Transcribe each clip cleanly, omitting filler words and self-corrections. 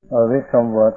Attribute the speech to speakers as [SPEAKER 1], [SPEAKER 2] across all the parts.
[SPEAKER 1] હવે સંવત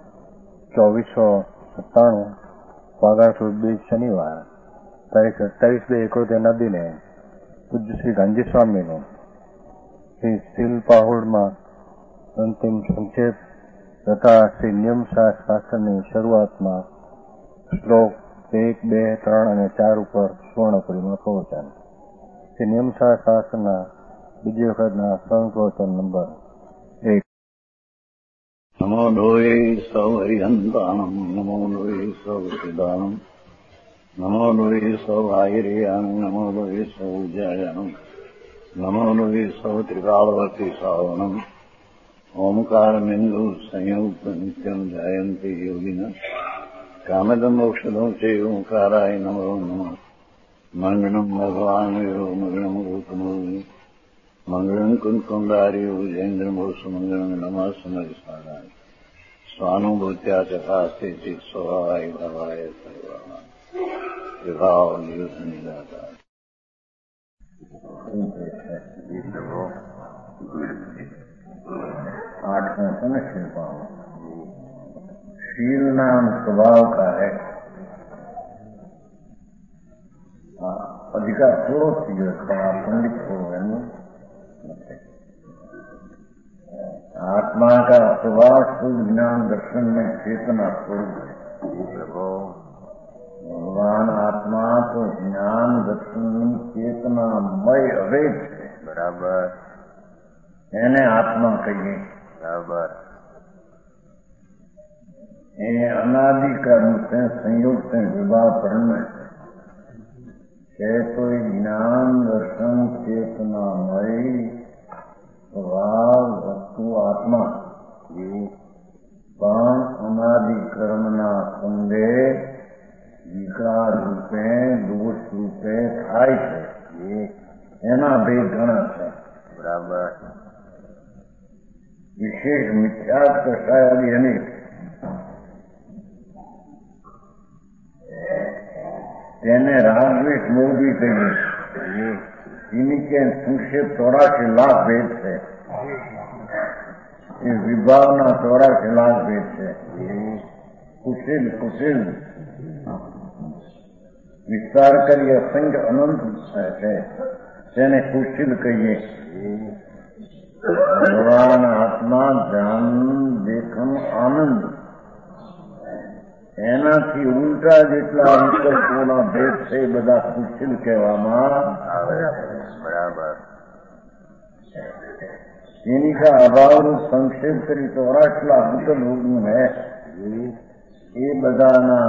[SPEAKER 1] 2497 ફાગણ સુદ 2 શનિવાર તારીખ 27/2/71 દિને પૂજ્ય શ્રી ગાંધી સ્વામીનું શ્રી શિલપાહુડમાં અંતિમ સંક્ષેપ તથા શ્રી નિયમશાસ્ત્રની શરૂઆતમાં શ્લોક 1, 2, 3 અને 4 ઉપર સુવર્ણપુરીમાં પ્રવચન. શ્રી નિયમશાસ્ત્રના બીજી વખતના સંપ્રવચન નંબર 1.
[SPEAKER 2] નમો લોહે સૌહરિહંતાણમ નમો લોહે સૌસિદાનમ નમો લોહે સૌહાયરિયાન નમો લોહે સૌજાયાનમ નમો લોહે સૌત્રિકાળવતી સાવનમ ઓમકારમિંદુ સંયુક્ત નિત્યમ જાયંતિ યોગિના કામદમ મોક્ષદમ સે ઓંકારાય નમો નમઃ. મંગળમ ભગવાન વિરો મંગળમ ગૌતમો મંગળમ કુંકુંડાર્યો જૈન્દ્રમોષ મંગળમ નમઃ સમરિસારાય સ્વાનુભૂત્યા ચકાસ્તે ચિત સ્વભાવાય ભાવાય સર્વાના વિભાવ નિયુત નિદાતા.
[SPEAKER 3] आठवां समझ पाओ. शील नाम स्वभाव का है. अधिकार थोड़ो थी गयो पंडित हो आत्मा का स्वभाव शुद्ध ज्ञान दर्शन में चेतना स्वरूप है. भगवान आत्मा तो ज्ञान दर्शन चेतना मय अवेद है. बराबर એને આત્મા કહીએ. બરાબર. એ અનાદિ કર્મ से संयोग से विवाह कर्म है तो ज्ञान दर्शन चेतनामय स्वभाव वस्तु आत्मा પણ અનાદિ કર્મના સંગે વિકાર રૂપે દોષ રૂપે થાય છે. એના બે ગણ છે. બરાબર. विशेष मिथ्या कषायादि अनेक તેને રાગદ્વેષ મોહ भी कहिए. इन्हीं के संक्षेप 84 लाख भेद है. ये विभावना 84 लाख भेद है. कुशिल कुशिल विस्तार करिए असंख्य अनंत है તેને कुशिल कहिए. ભગવાન આત્મા ધ્યાન દેખન આનંદ એનાથી ઉલટા જેટલા વિકલ્પોના ભેદ છે એ બધા કુશલ કહેવામાં આવે. બરાબર. इन्हीं का अभाव रूप संक्षेप करी तो आटला विकल होगुं है એ બધાના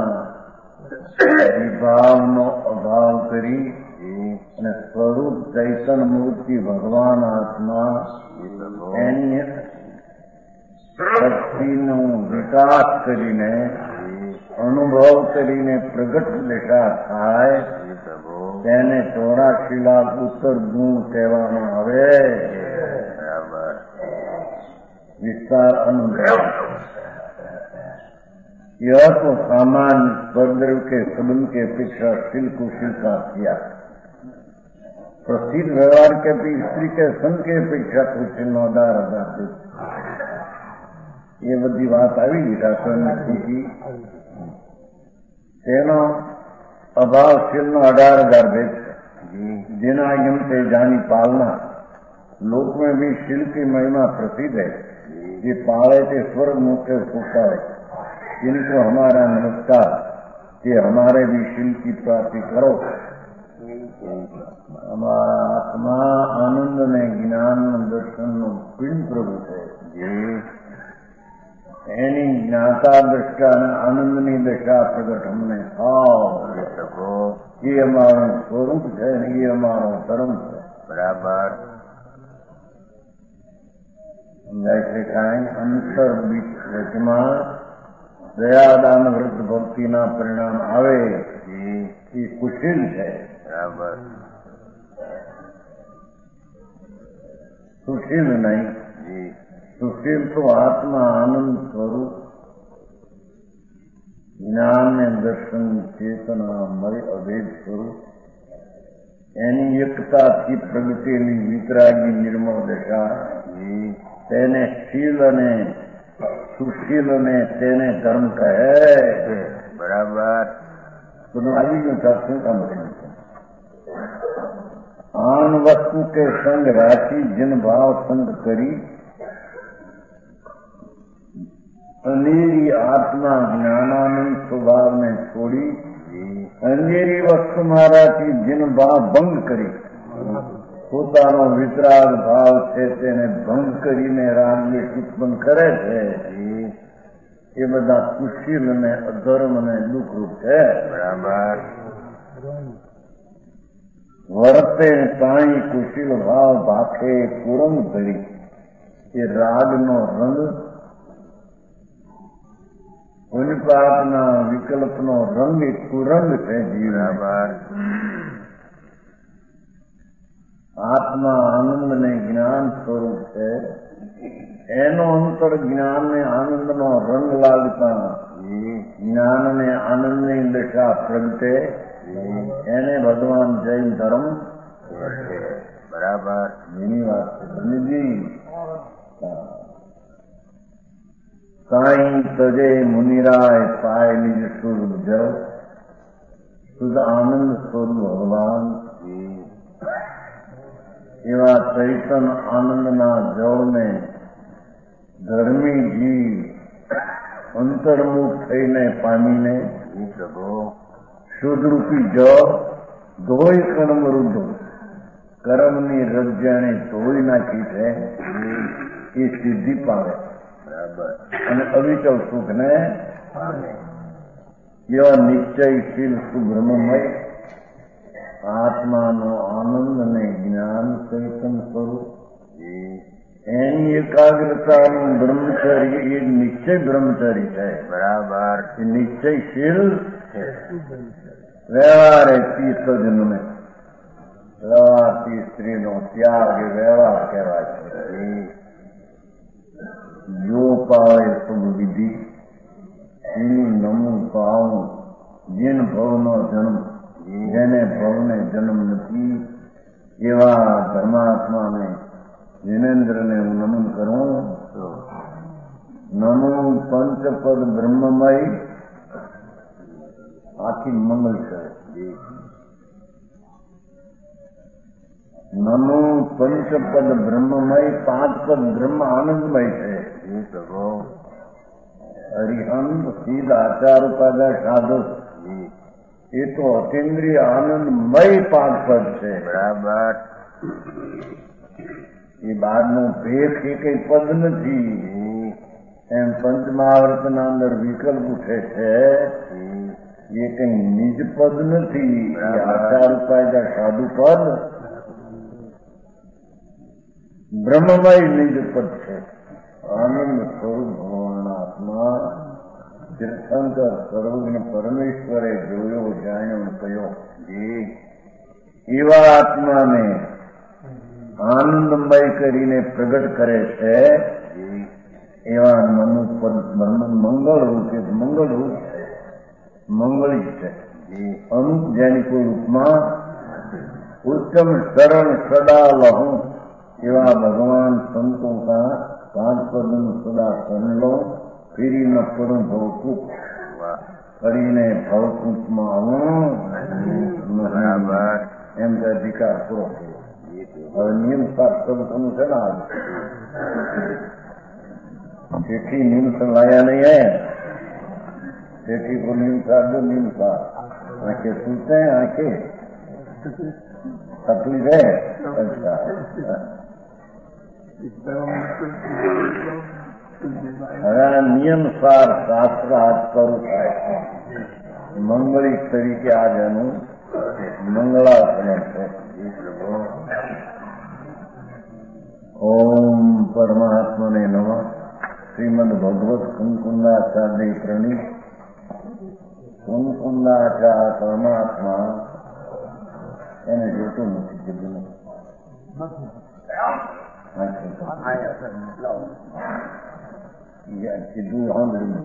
[SPEAKER 3] વિભાવનો અભાવ કરી અને સ્વરૂપ ચૈતન મૂર્તિ ભગવાન આત્મા એની શક્તિનો વિકાસ કરીને અનુભવ કરીને પ્રગટ દશા થાય તેને 84 લાખ ઉત્તર ગુણ કહેવામાં આવે. विस्तार अनुभव. यह तो सामान्य स्वर्गद्रव्य के संबंध के अपेक्षा शील कुशील का किया. प्रसिद्ध व्यवहार के स्त्री के संघ के अपेक्षा कुशील નો 18,000 ये बધી વાત આવી શાસ્ત્રની સ્થિતિ તેનો અભાવ શીલનો 18,000 भेद है. जिना यम से जानी पालना लोक में भी शील की महिमा प्रसिद्ध है. ये पाले थे स्वर्ग मुक्त होता है. इनको हमारा नमस्कार कि हमारे भी शील की प्राप्ति करो. हमारा आत्मा आनंद में ज्ञान दर्शन पिंड प्रभु है. एनी ज्ञाता दृष्टा आनंदनी दशा प्रगट हमने ये हमारो स्वरूप है. ये हमारो धर्म है. बराबर. जैसे कहें अंतर बीचમાં દયાદાન વૃદ્ધ ભક્તિના પરિણામ આવે એ કુશીલ છે. બરાબર. સુશીલ નહીં. સુશીલ તો આત્મા આનંદ સ્વરૂપ જ્ઞાન ને દર્શન ચેતના મય અભેદ સ્વરૂપ એની એકતાથી પ્રગટેલી વિતરાગી નિર્મળ દશા તેને શીલ અને સુશીલ ને તેને ધર્મ કહે.
[SPEAKER 1] બરાબર.
[SPEAKER 3] બધું આવી ગયું था શું કામ કર્યું? आन वस्तु के संग राशि जिन भाव संग करी अंधेरी आत्मा ज्ञानानंद स्वभाव में छोड़ी अंधेरी वस्तु महाराजी जिन भाव भंग કરી પોતાનો વિતરાગ ભાવ છે તેને ભંગ કરીને રાગને ઉત્પન્ન કરે છે એ બધા કુશીલ અને અધર્મ અને દુઃખરૂપ છે.
[SPEAKER 1] બરાબર.
[SPEAKER 3] વર્તે સાઈ કુશીલ ભાવ ભાખે કુરંગ ધરી એ રાગનો રંગ ઉન્પાદના વિકલ્પનો રંગ એ કુરંગ છે જીવ. આત્મા આનંદ ને જ્ઞાન સ્વરૂપ છે. એનો અંતર જ્ઞાન ને આનંદનો રંગ લાગતા જ્ઞાન ને આનંદની દશા પ્રગટે એને ભગવાન જૈન ધર્મ.
[SPEAKER 1] બરાબર.
[SPEAKER 3] એની વાત છે. સાઈ તજે મુનિરાય પાય નિજ સ્વરૂપ જળ શુદ્ધ આનંદ સ્વરૂપ ભગવાન એવા ચૈતન આનંદના જળને ધર્મી જીવ અંતર્મુખ થઈને પામીને શુદ્ધરૂપી જળ ધોઈ કર્મરુદ્ધ કર્મની રજ્જાને ધોઈ નાખી છે એ સિદ્ધિ પામે અને અવિચલ સુખને એવા નિશ્ચયશીલ સુબ્રહ્મમય આત્માનો આનંદ અને જ્ઞાન ચૈતન સ્વરૂપ એની એકાગ્રતાનું બ્રહ્મચર્ય એ નિશ્ચય બ્રહ્મચર્ય છે.
[SPEAKER 1] બરાબર.
[SPEAKER 3] એ નિશ્ચયશીલ વ્યવહારે તીર્થજનને વ્યવહારથી સ્ત્રીનો ત્યાગ એ વ્યવહાર કહેવાય છે. જો પાવે શુભ વિધિ એની નમું પાવું જેન ભવનો જન્મ જેને ભવને જન્મ નથી એવા ધર્માત્માને જીનેન્દ્રને હું નમન કરું. નમો પંચપદ બ્રહ્મમય આખી મંગલ કરે. નમો પંચપદ બ્રહ્મમય 5 પદ બ્રહ્મ આનંદમય છે. હરિહંત સીધ આચાર ઉપાદા સાધુ એ તો અતિન્દ્રિય આનંદમય 5 પદ છે.
[SPEAKER 1] બરાબર.
[SPEAKER 3] એ બહારનો ભેખ એ કઈ પદ નથી. એમ પંચમહાવર્તના અંદર વિકલ્પ ઉઠે છે એ કઈ નિજ પદ નથી. આચાર ઉપાય સાધુ પદ બ્રહ્મમય નિજ પદ છે. આનંદ સ્વરૂપ ભગવાન આત્મા તીર્થંકર સર્વજ્ઞ પરમેશ્વરે જોયો જાણ્યો કયો એવા આત્માને આનંદમય કરીને પ્રગટ કરે છે. એવા મનુ મંગળ રૂપ છે. મંગળી છે. અનુપ જેની કોઈ રૂપમાં ઉત્તમ શરણ સદા લહું એવા ભગવાન સંતો કા 5 પદનું સદા શરણ લો ફીરી ન પડું ભવકૂપ કરીને ભવકૂપમાં આવું એમ કે અધિકાર પૂરો કર્યો. હવે નિયમ શાસ્ત્રનું છે ને આજ તેથી નિયમ લાયા નહીં હે તેથી को नियम साधो नियम सा आंखें सुनते हैं आंखें तकलीफ है. अच्छा હવે નિયમ સાર શાસ્ત્ર હાથ કરું થાય મંગળી તરીકે આજ એનું મંગળાચરણ છે. ઓમ પરમાત્મને નમઃ. શ્રીમદ ભગવત કુંકુંદાચાર્ય પ્રણીત કુંકુંદાચાર્ય પરમાત્મા એને જોતું નથી કીધું કીધું સાંભળ્યું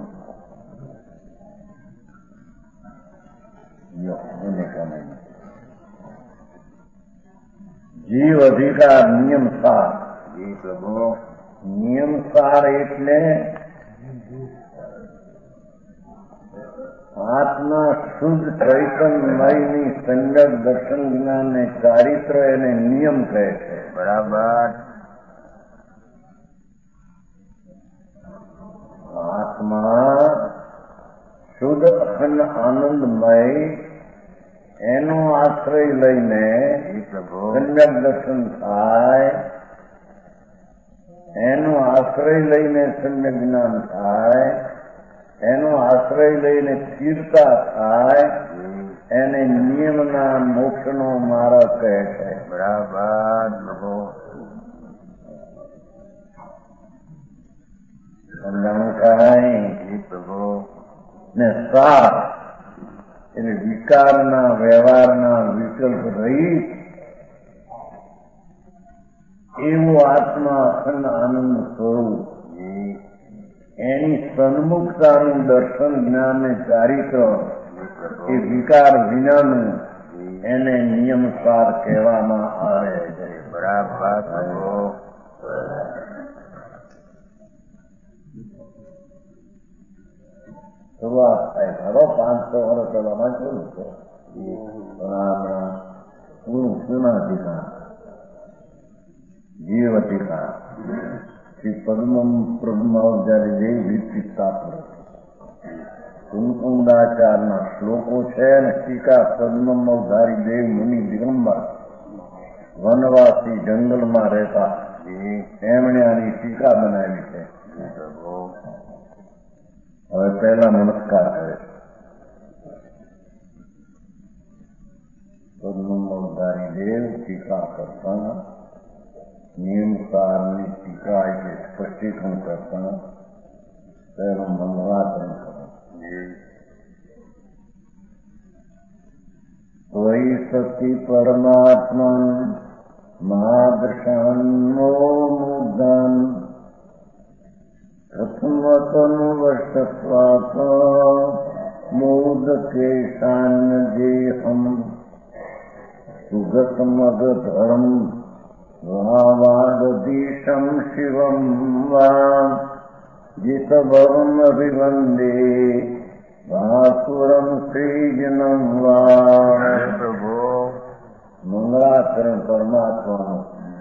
[SPEAKER 3] જીવ અધિકાર નિયમ સાર. નિયમ સાર એટલે આત્મા શુદ્ધ ચૈતન્યમયની સંગત દર્શન જ્ઞાનને ચારિત્ર એને નિયમ કહે છે.
[SPEAKER 1] બરાબર.
[SPEAKER 3] આત્મા શુદ્ધ અખંડ આનંદમય એનો આશ્રય લઈને સમ્યક દર્શન થાય, એનો આશ્રય લઈને સમ્યક જ્ઞાન થાય, એનો આશ્રય લઈને સ્થિરતા થાય, એને નિયમના મોક્ષનો માર્ગ કહે છે.
[SPEAKER 1] બરાબર પ્રભુ.
[SPEAKER 3] સમજાણું કાંઈ
[SPEAKER 1] પ્રભુ.
[SPEAKER 3] ને સાર એટલે વિકારના વ્યવહારના વિકલ્પ રહી એવું આત્મા અખંડ આનંદ સ્વરૂપ એની સન્મુખતાનું દર્શન જ્ઞાન ને ચારિત્ર એ વિકાર વિનાનું એને નિયમસાર કહેવામાં આવે છે.
[SPEAKER 1] બરાબર પ્રભુ.
[SPEAKER 3] શરૂઆત થાય ખરો 500 વર્ષ પહેલામાં કેવું છે આપણા પૂર્ણાધિકાર જીવધિકાર શ્રી પદ્મમાં જયારે દેવ વિકસિતતા કરે કુંકુંદાચારના શ્લોકો છે અને ટીકા પદ્મમાં અવધારી દેવ મુનિ દિગંબર વનવાસી જંગલમાં રહેતા એમણે આની ટીકા બનાવી છે. હવે પહેલા નમસ્કાર કરે છે. પદ્મધારી દેવ ટીકા કરતા નિયમસારની ટીકા એટલે સ્પષ્ટીકરણ કરતા પહેલું મંગલાચરણ કરે. ત્વયિ સતી પરમાત્મન મહાદર્શાન્નો મુદ્દાન પ્રથમતનુવર્ષસ્વાપ મોદકેશાન્યજેહમ સુગતમગધરમ વાવાદીશમ શિવમ વા જીતભવમ અભિવંદે ભાસુરમ શ્રીજનમ વા.
[SPEAKER 1] પ્રભુ.
[SPEAKER 3] મંગળાચરણ પરમાત્માનું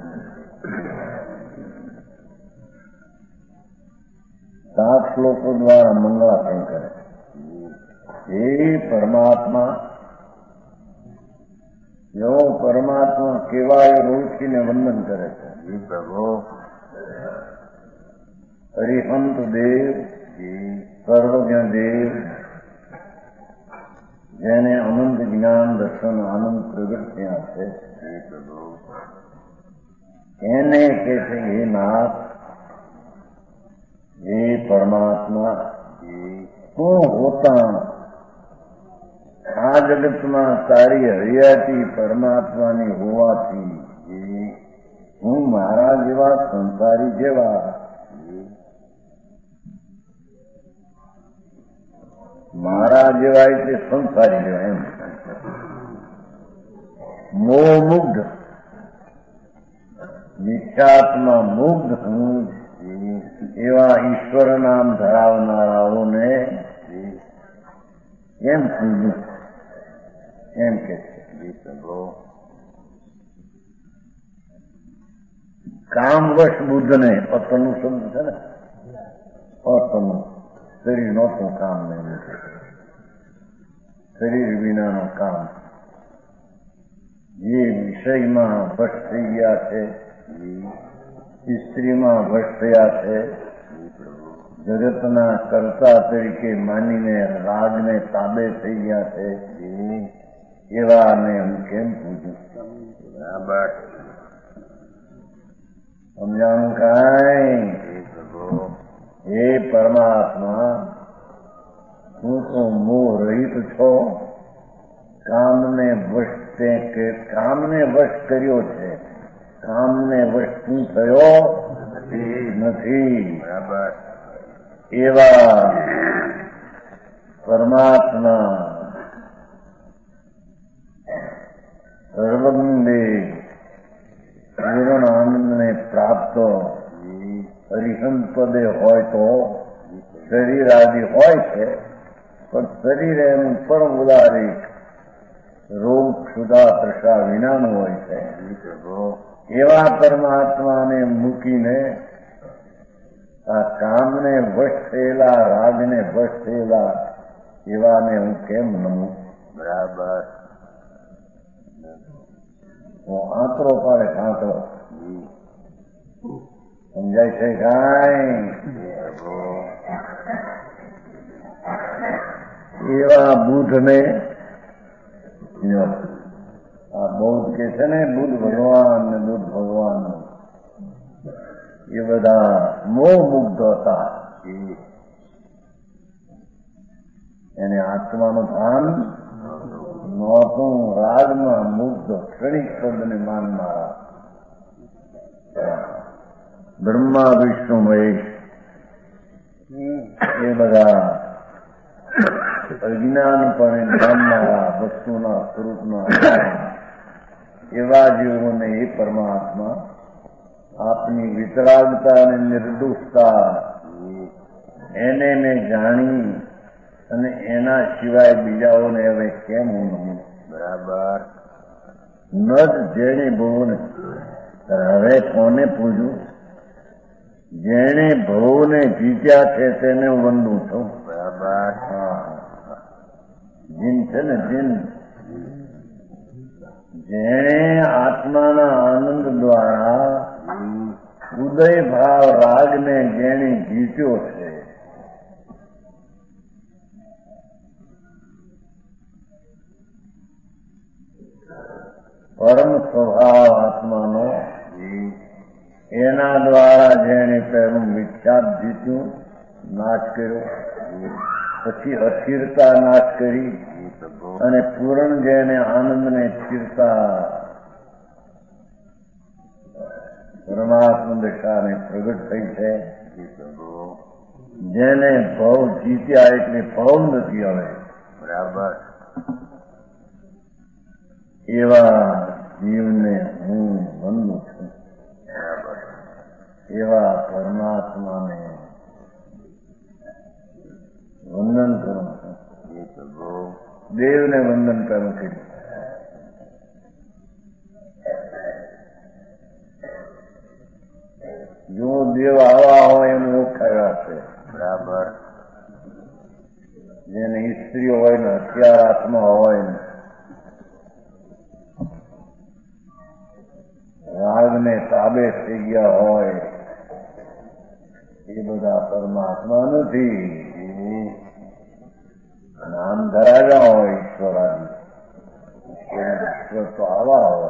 [SPEAKER 3] 7 શ્લોકો દ્વારા મંગળાચરણ કરે. એ પરમાત્મા એવો પરમાત્મા કેવાય ઓળખીને વંદન કરે છે.
[SPEAKER 1] પ્રભુ.
[SPEAKER 3] હરિહંત દેવ સર્વજ્ઞ દેવ જેને અનંત જ્ઞાન દર્શન આનંદ પ્રગટ થયા છે એને કે છે હે નાથ, હે પરમાત્મા, તું હોતા આ જગતમાં તારી હરિયાતી પરમાત્માની હોવાથી હું મારા જેવા સંસારી જેવા મારા જેવા એટલે સંસારી જેવા એમ મોહ મુગ્ધ મિથ્યાત્મા મુગ્ધ હું એવા ઈશ્વર નામ ધરાવનારાઓને એમ પૂજું એમ કે છે. કામવશ બુદ્ધને અતનું શબ્દ છે ને, અતનું શરીર નહોતું કામ નહીં, શરીર વિનાનું કામ જે વિષયમાં વશ થઈ ગયા છે, સ્ત્રીમાં વશ થયા છે, જગતના કર્તા તરીકે માનીને રાગને તાબે થઈ ગયા છે, એવાને હું કેમ પૂછું?
[SPEAKER 1] બરાબર.
[SPEAKER 3] સમજાણું કાંઈ? હે પરમાત્મા, તું તો મોહ રહિત છો. કામને વશ કર્યો છે, કામને વશ તું થયો નથી.
[SPEAKER 1] બરાબર.
[SPEAKER 3] એવા પરમાત્મા સર્વજ્ઞ પૂર્ણ આનંદને પ્રાપ્ત હરિહંત પદે હોય તો શરીર આદિ હોય છે, પણ શરીર એનું પરમ ઉદાહરિત રોગ ક્ષુધા તૃષા વિનાનું હોય છે. એવા પરમાત્માને મૂકીને આ કામને વશ થયેલા, રાગને વશ થયેલા એવાને હું કેમ નમું?
[SPEAKER 1] બરાબર.
[SPEAKER 3] હું આંતરો પાડે આંતરો. સમજાય છે કાંઈ? એવા બુદ્ધને આ બૌદ્ધ કે છે ને, બુદ્ધ ભગવાન ને બુદ્ધ ભગવાન એ બધા મોહ મુગ્ધ હતા. એને આત્માનું ભાન નહોતું. રાગમાં મુગ્ધ ક્ષણિક પદને માનનારા બ્રહ્મા વિષ્ણુ મહેશ એ બધા અજ્ઞાનપણે માનનારા વસ્તુના સ્વરૂપના એવા જીવોને એ પરમાત્મા આપની વિતરાગતા અને નિર્દોષતા એને મેં જાણી અને એના સિવાય બીજાઓને હવે કેમ હું નમું?
[SPEAKER 1] બરાબર.
[SPEAKER 3] ન જ જેણે ભવને, હવે કોને પૂજું? જેણે ભવને જીત્યા છે તેને હું વંદું છું.
[SPEAKER 1] બરાબર.
[SPEAKER 3] જીન છે ને જીન, જેણે આત્માના આનંદ દ્વારા ઉદય ભાવ રાગને જેણે જીત્યો છે, પરમ સ્વભાવ આત્માનો, એના દ્વારા જેણે પહેલું વિખ્યાત જીત્યું, નાશ કર્યો, પછી અસ્થિરતા નાશ કરી અને પૂર્ણ જેને આનંદને સ્થિરતા પરમાત્મા દશાને પ્રગટ થઈ છે, જેને ભવ જીત્યા એટલે ભવ નથી હવે.
[SPEAKER 1] બરાબર.
[SPEAKER 3] એવા જીવને હું વંદું છું.
[SPEAKER 1] બરાબર.
[SPEAKER 3] એવા પરમાત્માને વંદન કરું છું. દેવને વંદન કરું છું. જો દેવ આવા હોય એમ ઓળખાયા છે.
[SPEAKER 1] બરાબર.
[SPEAKER 3] જેને સ્ત્રીઓ હોય ને હથિયાર હાથમાં હોય ને રાગને તાબે થઈ ગયા હોય એ બધા પરમાત્મા નથી. નામ ધરાવ્યા હોય ઈશ્વરાની, ઈશ્વર તો આવા હોય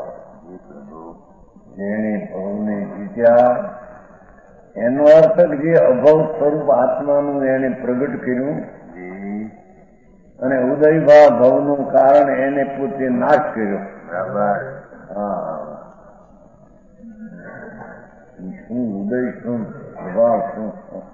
[SPEAKER 3] જેણે ભવને જીત્યા. એનો અર્થ જે અભવ સ્વરૂપ આત્માનું એને પ્રગટ કર્યું અને ઉદયભાવ ભવનું કારણ એને પોતે નાશ કર્યો.
[SPEAKER 1] બરાબર.
[SPEAKER 3] શું ઉદય શું સ્વભાવ શું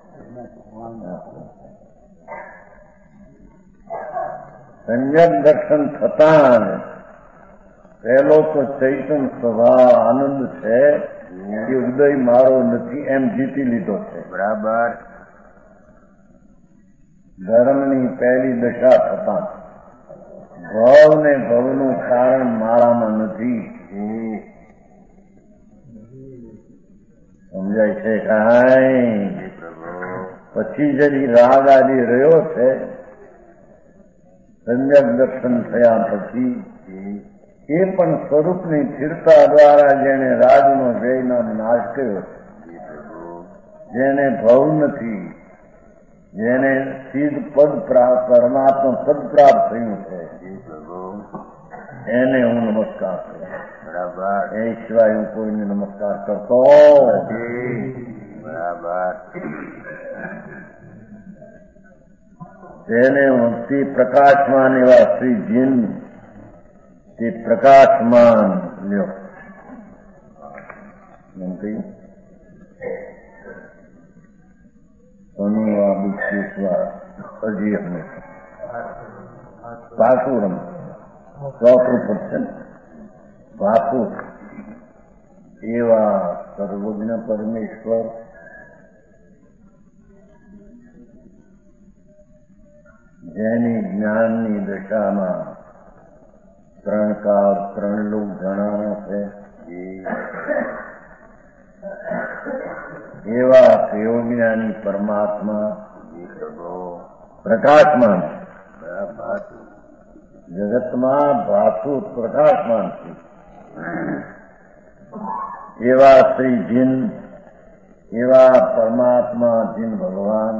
[SPEAKER 3] સંયમ દર્શન થતા પહેલો તો ચૈતન સ્વભાવ આનંદ છે એ ઉદય મારો નથી એમ જીતી લીધો છે.
[SPEAKER 1] બરાબર.
[SPEAKER 3] ધર્મની પહેલી દશા થતા ભવ ને ભવનું કારણ મારામાં નથી. સમજાય છે કાંઈ? પછી જરી રાગ આદિ રહ્યો છે સંયમ દર્શન થયા પછી એ પણ સ્વરૂપની સ્થિરતા દ્વારા જેને રાજનો વ્યયનો નાશ કર્યો છે, જેને ભવ નથી, જેને સિદ્ધ પદ પ્રાપ્ત પરમાત્મા પદ પ્રાપ્ત થયું છે એને હું નમસ્કાર કરું.
[SPEAKER 1] બરાબર.
[SPEAKER 3] એ સિવાય હું કોઈને નમસ્કાર કરતો.
[SPEAKER 1] બરાબર.
[SPEAKER 3] તેને તે પ્રકાશમાન એવા શ્રી જીન તે પ્રકાશમાન લ્યો એમ કહ્યું. અનુવા બુદ્ધિશ્વર હજી અમે ભાસુરમ ચોથું પદ છે. ભાસુર એવા સર્વજ્ઞ પરમેશ્વર જેની જ્ઞાનની દશામાં 3 કાળ 3 લોક જણાના છે એવા યોગજ્ઞાની પરમાત્મા પ્રકાશમાન જગતમાં ભાસુ પ્રકાશમાન છે એવા શ્રી જીન એવા પરમાત્મા જીન ભગવાન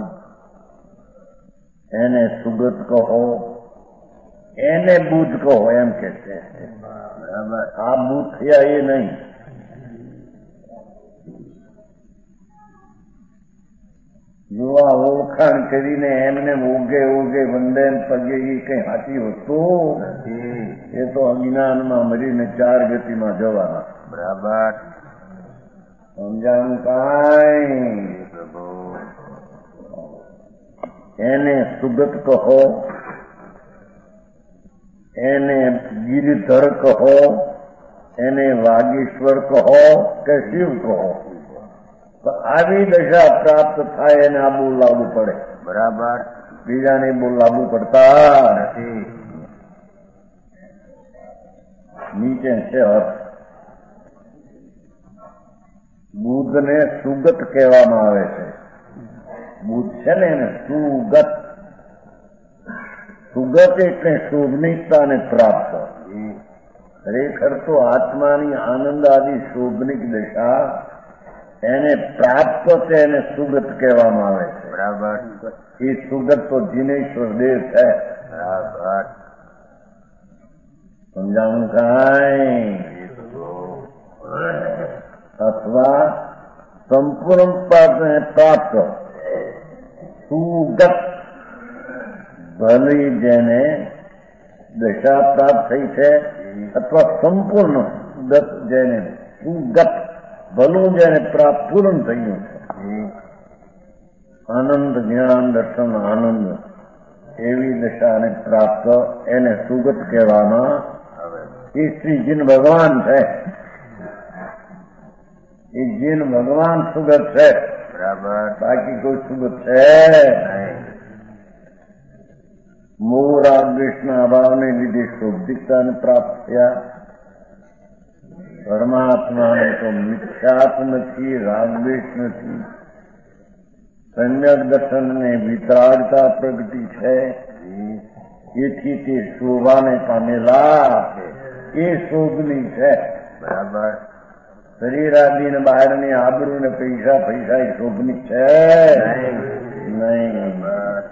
[SPEAKER 3] એને સુગત કહો એને બુદ્ધ કહો એમ કે છે. આ બુદ્ધ થયા એ નહીં. જો આ ઓળખાણ કરીને એમને ઉગે વંદે પગે એ કઈ સાચી વસ્તુ એ તો અજ્ઞાનમાં મરીને 4 ગતિમાં જવાના.
[SPEAKER 1] બરાબર
[SPEAKER 3] સમજાણું કાંઈ? એને સુગત કહો, એને ગિરિધર કહો, એને વાગીશ્વર કહો કે શિવ કહો, આવી દશા પ્રાપ્ત થાય એને આ બોલ લાવવું પડે.
[SPEAKER 1] બરાબર
[SPEAKER 3] બીજાને બોલ લાવવું પડતા
[SPEAKER 1] નથી.
[SPEAKER 3] નીચે છે અર્થ. બુદ્ધને સુગત કહેવામાં આવે છે. બુદ્ધ છે ને એને સુગત. સુગત એટલે શોભનિકતાને પ્રાપ્ત. ખરેખર તો આત્માની આનંદ આદિ શોભનિક દશા એને પ્રાપ્ત છે, એને સુગત કહેવામાં આવે છે.
[SPEAKER 1] બરાબર
[SPEAKER 3] એ સુગત તો જીનેશ્વર દેવ છે.
[SPEAKER 1] બરાબર
[SPEAKER 3] સમજાણું કાંઈ? અથવા સંપૂર્ણ પ્રાપ્ત સુગત ભલી જેને દશા પ્રાપ્ત થઈ છે અથવા સંપૂર્ણ ગત જેને સુગત ભલું જેને પ્રાપ્ત પૂર્ણ થયું છે. આનંદ જ્ઞાન દર્શન આનંદ એવી દશાને પ્રાપ્ત એને સુગત કહેવામાં આવે. એ શ્રી જીન ભગવાન છે. એ જીન ભગવાન સુગત છે.
[SPEAKER 1] બરાબર
[SPEAKER 3] બાકી કોઈ સુગત છે નહીં. મોહ રાગ દ્વેષના અભાવને લીધે શોભિકતાને પ્રાપ્ત થયા. પરમાત્માને તો મિથ્યાત્વ નથી, રાગ દ્વેષ નથી. સમ્યક દર્શનને વિતરાગતા પ્રગટી છે. એથી તે શોભાને પામેલા એ શોભની છે.
[SPEAKER 1] બરાબર
[SPEAKER 3] શરીર આદિને બહારની આબરૂ ને પૈસા એ શોભની છે નહીં.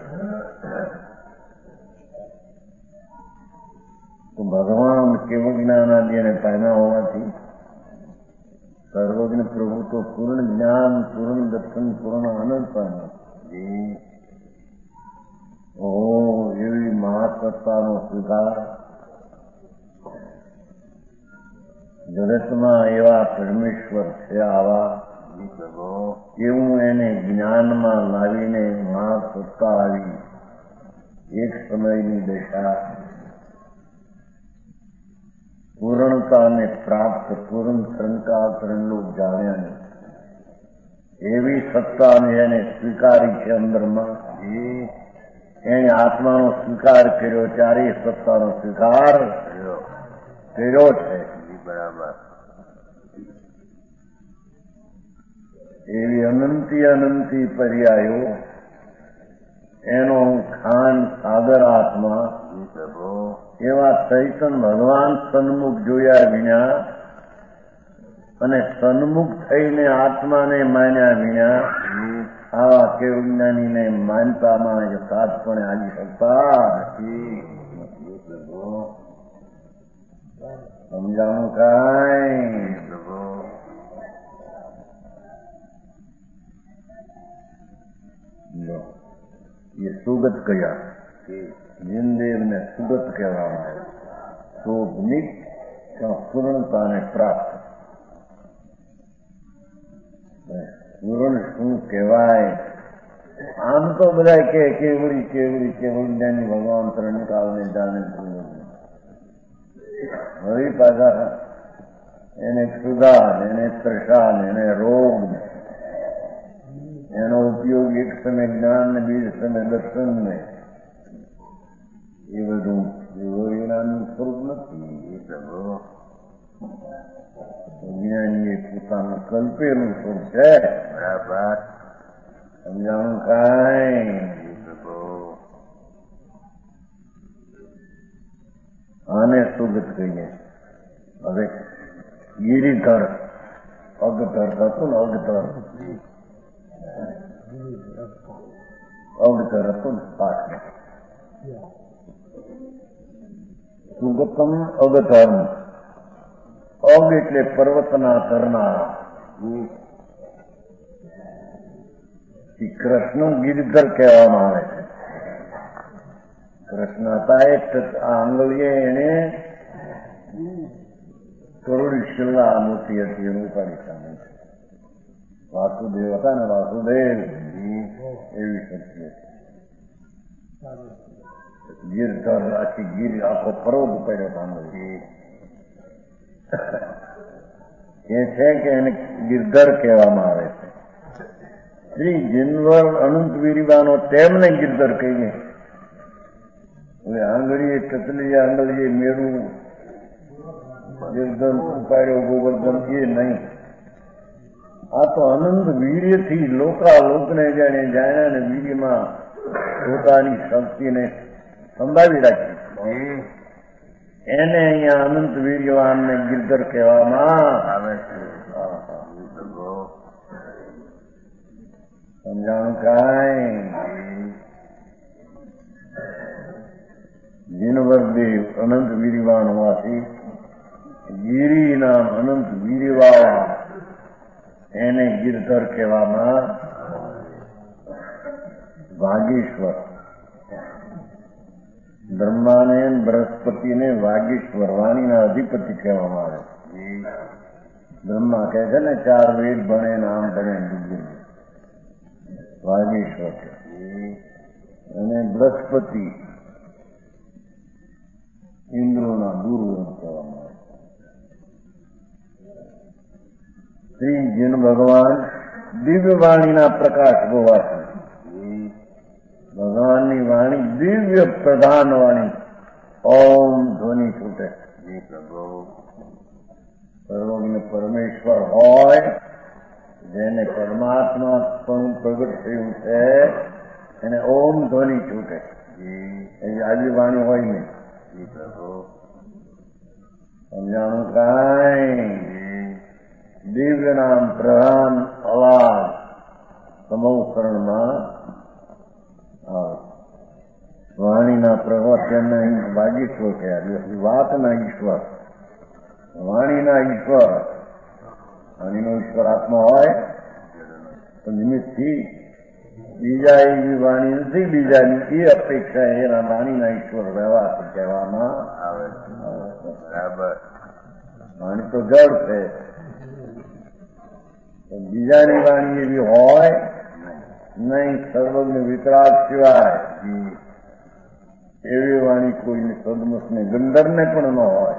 [SPEAKER 3] તો ભગવાન કેવું જ્ઞાન આદિ એને પામ્યા હોવાથી સર્વજ્ઞ પ્રભુ તો પૂર્ણ જ્ઞાન, પૂર્ણ દર્શન, પૂર્ણ આનંદ પામ્યા. એવી મહાસત્તાનો સ્વીકાર જગતમાં એવા પરમેશ્વર છે આવા એવું એને જ્ઞાનમાં લાવીને મહાસત્તા આવી. એક સમયની દશા પૂર્ણતાને પ્રાપ્ત પૂર્ણ ત્રણ લોક જાણ્યા નહીં એવી સત્તાને એને સ્વીકારી છે. અંદરમાં એને આત્માનો સ્વીકાર કર્યો ત્યારે સત્તાનો સ્વીકાર કર્યો છે.
[SPEAKER 1] બરાબર
[SPEAKER 3] એવી અનંતી પર્યાયો એનો ખાન સાગર આત્મા એવા ચૈતન ભગવાન સન્મુખ જોયા વિના અને સન્મુખ થઈને આત્માને માન્યા વિના આવા કેવજ્ઞાનીને માનતામાં યથાર્થપણે આવી શકતા નથી. સમજાણું કાંઈ? એ સુગત કયા જીનદેવને સુગત કહેવામાં આવે. શોભનિક પૂર્ણતાને પ્રાપ્ત. પૂર્ણ શું કહેવાય? આમ તો બધા કે કેવડી જ્ઞાની ભગવાન ત્રણ કાળને જાણે. હવે પાછા એને ક્ષુધા, એને તૃષા, એને રોગ, એનો ઉપયોગ એક સમય જ્ઞાન ને બીજ સમય દર્શન ને એ બધું વિનાનું સ્વરૂપ નથી.
[SPEAKER 1] જી પ્રભુ.
[SPEAKER 3] અજ્ઞાની એ પોતાનું કલ્પેલું સ્વરૂપ છે.
[SPEAKER 1] બરાબર.
[SPEAKER 3] સમજાણું કાંઈ?
[SPEAKER 1] જી પ્રભુ.
[SPEAKER 3] આને સુગત કહીએ. હવે ગિરિધર અગધર હતું ને અગધર હતું ને પાઠ સુગતમ અગધર્મ. અગ એટલે પર્વતના ધરનાર. કૃષ્ણ ગિરિધર કહેવામાં આવે છે. કૃષ્ણ હતા એક આંગળીએ એને કરોડી શિલ્લા મૂર્તિ હતી એનું ઉપાડી સામે છે. વાસુદેવ હતા ને વાસુદેવ એવી શક્તિ હતી. ગિરધર આખી ગીર આખો પર્વત ઉપાડ્યો આંગળી એ છે કે એને ગિરધર કહેવામાં આવે છે. શ્રી જીનવર અનંત વીરવાનો તેમને ગિરધર કહીએ. હવે આંગળીએ ટચલી આંગળીએ મેળું ગિરધર ઉપાડ્યો ગોવર્ધન એ નહીં. આ તો અનંત વીર્યથી લોકને જાણે જાણ્યા ને વીર્યમાં પોતાની શક્તિને સંભાળી રાખી એને અહીંયા અનંત વીર્યવાનને ગિરધર કહેવામાં
[SPEAKER 1] આવે છે.
[SPEAKER 3] સમજાણું કાંઈ? જીનવરદેવ અનંત વીર્યવાન હોવાથી ગિરી નામ અનંત વીર્યવાળા એને ગિરધર કહેવામાં. વાગીશ્વર બ્રહ્માને બૃહસ્પતિને વાગીશ્વર વાણીના અધિપતિ કહેવામાં આવે. બ્રહ્મા કહે છે ને 4 વેદ ભણે નામ ભણે વાગીશ્વર અને બૃહસ્પતિ ઇન્દ્રોના ગુરુ એમ કહેવામાં આવે. શ્રી જીન ભગવાન દિવ્ય વાણીના પ્રકાશ હોવાથી ભગવાનની વાણી દિવ્ય પ્રધાન વાણી ઓમ ધ્વનિ છૂટે. સર્વજ્ઞ પરમેશ્વર હોય જેને પરમાત્મા પણ પ્રગટ થયું છે એને ઓમ ધ્વનિ છૂટે. એવી આવી વાણી હોય નહીં. સમજાણું કાંઈ? દિવ્ય નામ પ્રધાન અવાજ સમૌકરણમાં વાણીના પ્રવચનને વાગીશ્વર કહેવાય. વાતના ઈશ્વર, વાણીના ઈશ્વર. વાણીનો ઈશ્વર આત્મા હોય તો નિમિત્તથી બીજા એવી વાણી નથી બીજાની એ અપેક્ષા એના વાણીના ઈશ્વર વ્યવહાર કહેવામાં આવે.
[SPEAKER 1] બરાબર.
[SPEAKER 3] વાણી તો જળ છે. બીજાની વાણી એવી હોય નહીં. સર્વજ્ઞ વિતરાગ સિવાય એવી વાણી કોઈને સદમુખને ગંધર્વને પણ ન હોય.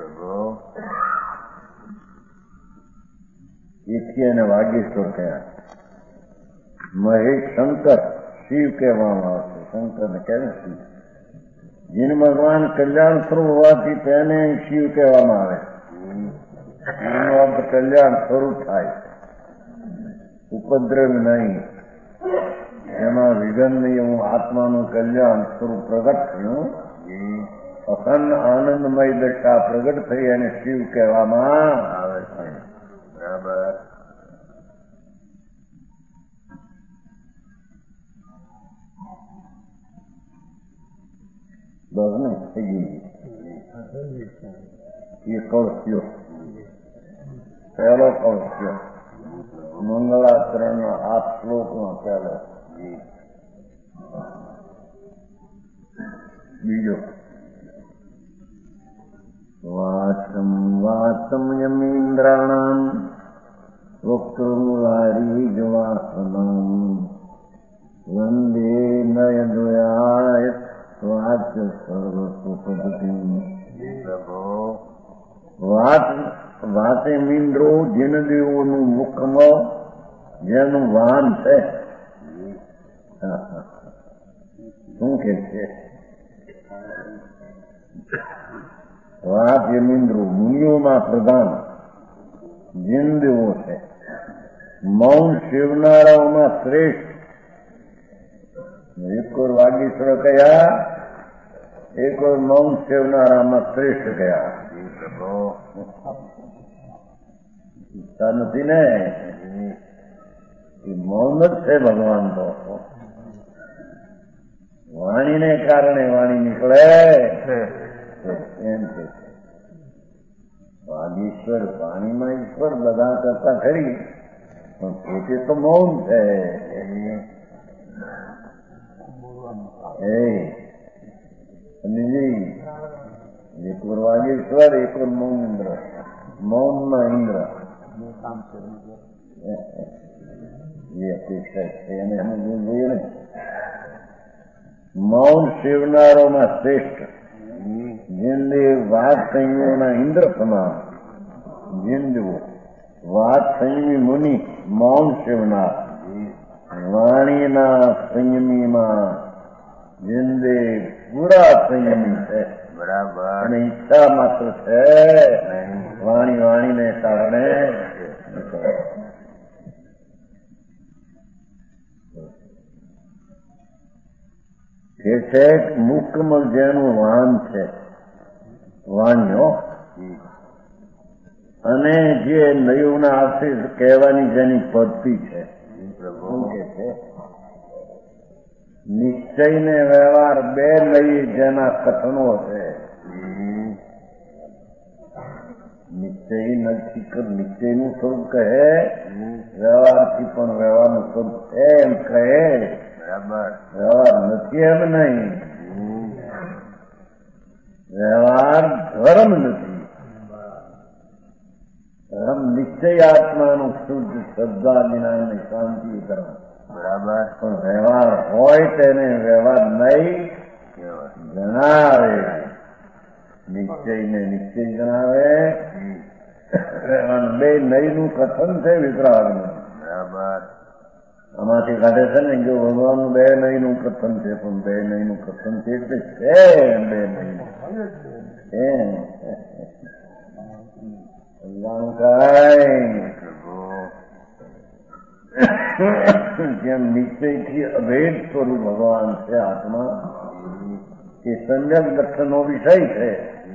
[SPEAKER 3] એથી એને વાગીશ્વર કહેવાય. મહેશ શંકર શિવ કહેવામાં આવશે. શંકરને કહેવાય શિવ. જીન ભગવાન કલ્યાણ સ્વરૂપ હોવાથી તેને શિવ કહેવામાં આવે. શિવનો અર્થ કલ્યાણ સ્વરૂપ થાય. ઉપદ્રવ નહીં. એમાં વિઘન નહીં. એવું આત્માનું કલ્યાણ સ્વરૂપ પ્રગટ થયું. અખંડ આનંદમય દશા પ્રગટ થઈ એને શિવ કહેવામાં આવે છે.
[SPEAKER 1] બરાબર.
[SPEAKER 3] બસ ને થઈ ગયું. એ કળસ્યો પહેલો કળસ્યો મંગળાચરણના 8 શ્લોકમાં પહેલો. બીજો વાચમ વાચમ યમીન્દ્રાણામ વક્રુલારી જવાસનમ વંદે નયદુયાય વાચ સર્વસુપદતિ. વાતે મીંડરો જીન દેવોનું મુખમાં જેનું વાન છે. શું કે છે? વાત યમીન્દ્રો મુનિઓમાં પ્રધાન જીનદેવો છે. મૌન સેવનારાઓમાં શ્રેષ્ઠ. એક ઓર વાગીશ્વર કયા, એક ઓર મૌન સેવનારામાં શ્રેષ્ઠ કયા. નથી ને, મૌન જ છે ભગવાન. તો વાણીને કારણે વાણી નીકળે એમ છે. વાગીશ્વર વાણીમાં ઈશ્વર બધા કરતા ખરી, પણ પોતે તો મૌન છે. એક વાર વાગીશ્વર, એક વાર મૌન ઇન્દ્ર. મૌનમાં ઇન્દ્ર એ અપેક્ષા છે એને સમજવું જોઈએ ને. મૌન સેવનારોમાં શ્રેષ્ઠ જીનદેવ વાત સંયમોના ઇન્દ્ર સમાન. જીનદેવો વાત સંયમી મુનિ, મૌન સેવનાર. વાણીના સંયમીમાં જીનદેવ પૂરા સંયમી છે.
[SPEAKER 1] બરાબર.
[SPEAKER 3] અને ઈચ્છા માત્ર છે વાણીને કારણે. એ છે મુકમલ જેનું વાહન છે, વાણ્યો, અને જે નયુના આશીષ કહેવાની જેની પદ્ધતિ છે. શું કે છે? નિશ્ચય ને વ્યવહાર બે નઈ જેના કથનો છે. નિશ્ચય નથી, નિશ્ચયનું સ્વરૂપ કહે, વ્યવહારથી પણ વ્યવહારનું સ્વરૂપ એમ કહે.
[SPEAKER 1] બરાબર.
[SPEAKER 3] વ્યવહાર નથી એમ નહીં. વ્યવહાર ધર્મ નથી. ધર્મ નિશ્ચય આત્માનું શુદ્ધ શ્રદ્ધા વિનાની શાંતિ ધર્મ.
[SPEAKER 1] બરાબર.
[SPEAKER 3] પણ વ્યવહાર હોય તેને વ્યવહાર નહીં જણાવે. નિશ્ચયને નિશ્ચય જણાવે. બે નહીનું કથન છે વિતરાગનું.
[SPEAKER 1] બરાબર.
[SPEAKER 3] આમાંથી કાઢે છે ને જો ભગવાનનું બે નહીનું કથન છે, પણ બે નહીનું કથન છે એટલે છે બે નહીં. જેમ નિશ્ચયથી અભેદ સ્વરૂપ ભગવાન છે આત્મા, એ સંજ્ઞક દર્શનનો વિષય છે.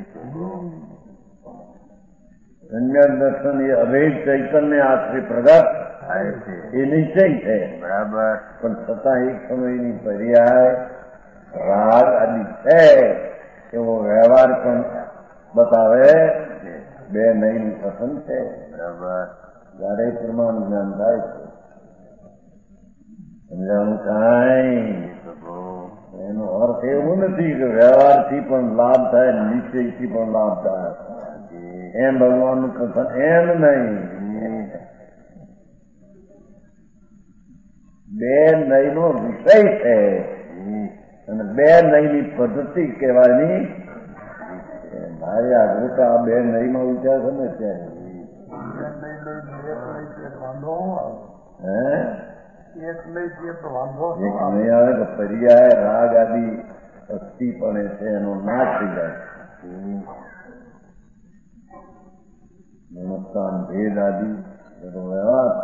[SPEAKER 3] સંજ્ઞક દર્શન એ અભેદ ચૈતન્ય આશ્રય પ્રગટ એ નિશ્ચય છે.
[SPEAKER 1] બરાબર.
[SPEAKER 3] પણ છતાં એક સમયની પર્યાય રાગ આદિ છે એવો વ્યવહાર પણ બતાવે. બે નહીનું કથન છે.
[SPEAKER 1] બરાબર.
[SPEAKER 3] જયારે પ્રમાણ જ્ઞાન થાય છે. સમજાણું કાંઈ? એનો અર્થ એવું નથી કે વ્યવહારથી પણ લાભ થાય, નિશ્ચયથી પણ લાભ થાય એમ ભગવાનનું કથન એમ નહીં. બે નહીનો વિષય છે અને બે નહીની પદ્ધતિ કહેવાની. મારી આગળ આ બે નહીમાં વિચાર છે ને ત્યારે એક નહીં આવે કે પર્યાય રાગ આદિ અસ્થિ પડે છે એનો નાશ થઈ જાય. મનોસ્થાન ભેદ આદિ એનો વ્યવહાર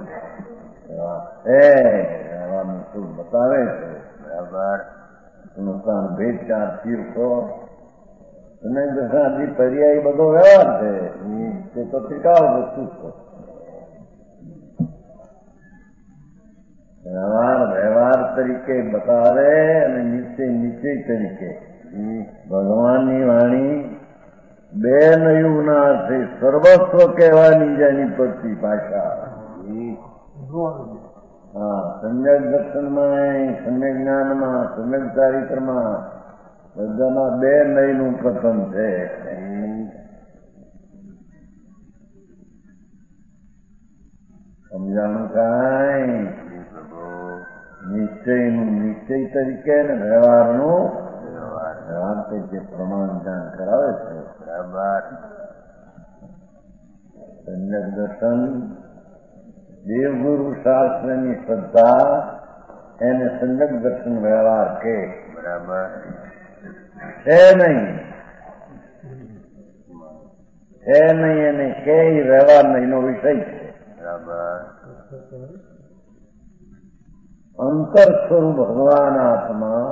[SPEAKER 3] વ્યવહારનું શું બતાવે છે. બરાબર. મનોસ્થાન ભેદ ચાર તીર્થો અને દશાથી પર્યાય બધો વ્યવહાર છે. તે તો ત્રિકાળ વસ્તુ છે. વ્યવહાર વ્યવહાર તરીકે બતાવે અને નિશ્ચય નિશ્ચય તરીકે. ભગવાનની વાણી બે નયુના છે, સર્વસ્વ કહેવાની જેની પડતી ભાષા. હા, સમ્યક દર્શનમાં, સમ્યક જ્ઞાનમાં, સમ્યક ચારિત્રમાં બધામાં બે નહીનું કથન છે. સમજાણું કાંઈ? નિશ્ચયનું નિશ્ચય તરીકે ને વ્યવહારનું વ્યવહાર તરીકે પ્રમાણ જ્ઞાન કરાવે છે.
[SPEAKER 1] બરાબર.
[SPEAKER 3] સમ્યક દર્શન દેવગુરુ શાસ્ત્રની શ્રદ્ધા એને સમ્યક દર્શન વ્યવહાર કે.
[SPEAKER 1] બરાબર.
[SPEAKER 3] છે નહીં એને ક્યાંય વ્યવહાર નહીં નો વિષય છે. અંતર સ્વરૂપ ભગવાન આત્મા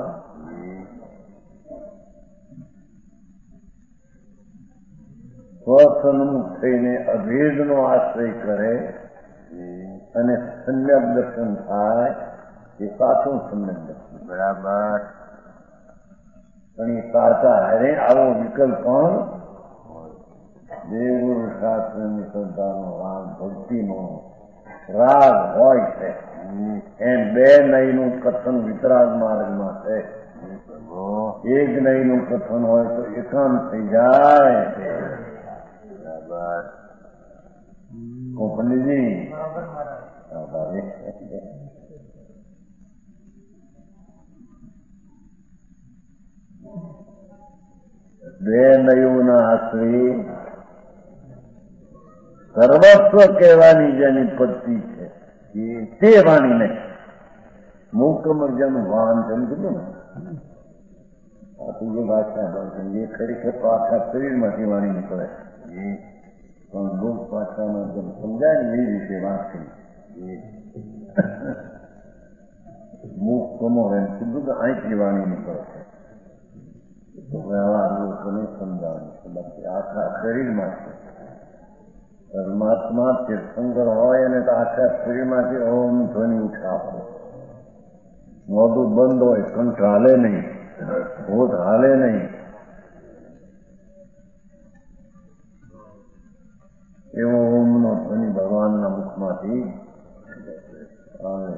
[SPEAKER 3] સ્વસન્મુખ થઈને અભેદનો આશ્રય કરે અને સમ્યક દર્શન થાય એ સાચું સમ્યક દર્શન.
[SPEAKER 1] બરાબર.
[SPEAKER 3] પણ એ સાચા હારે આવો વિકલ્પ પણ દેવગુરુ શાસ્ત્રની શ્રદ્ધાનો રાગ ભક્તિનો રાગ હોય છે. એમ બે નહીંનું કથન વિતરાગ માર્ગમાં છે. એક નહીંનું કથન હોય તો એકાંત થઈ જાય.
[SPEAKER 1] બરાબર.
[SPEAKER 3] કોપનીજી બે નયોના આશ્રય સર્વસ્વ કહેવાની જેની પદ્ધતિ છે તે વાણી નહીં. મુખમર્જનું વાન તેમ કીધું ને આથી જે ભાષા એ ખરેખર તો આખા શરીરમાંથી વાણી નીકળે. પણ લોક ભાષામાં જેમ સમજાય ને એ રીતે વાત કરી. મુખ કમો એમ કીધું કે અહીંથી વાણી નીકળે છે. વ્યવહાર લોકોને સમજાવવાનું છે. બાકી આખા શરીરમાં છે. પરમાત્મા તીર્થંકર હોય અને તો આખા શરીરમાંથી ઓમ ધ્વનિ ઉઠે આપે. મોઢું બંધ હોય, કંઠ હાલે નહીં, હોઠ હાલે નહીં. એવો ઓમનો ધ્વનિ ભગવાનના મુખમાંથી આવે.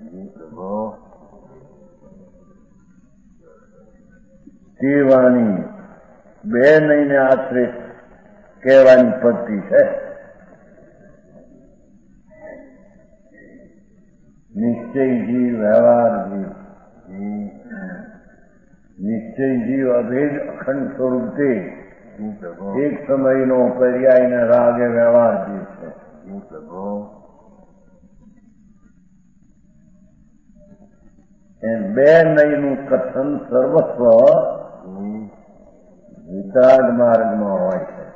[SPEAKER 3] તે વાણી બે નહીંને આશ્રિત કહેવાની પદ્ધતિ છે. નિશ્ચય જીવ, વ્યવહાર જીવ. નિશ્ચય જીવ અભેદ અખંડ સ્વરૂપ તે એક સમયનો પર્યાયને રાગે વ્યવહાર જીવ છે. એમ બે નહીંનું કથન સર્વસ્વ વિતરાગ માર્ગમાં હોય છે.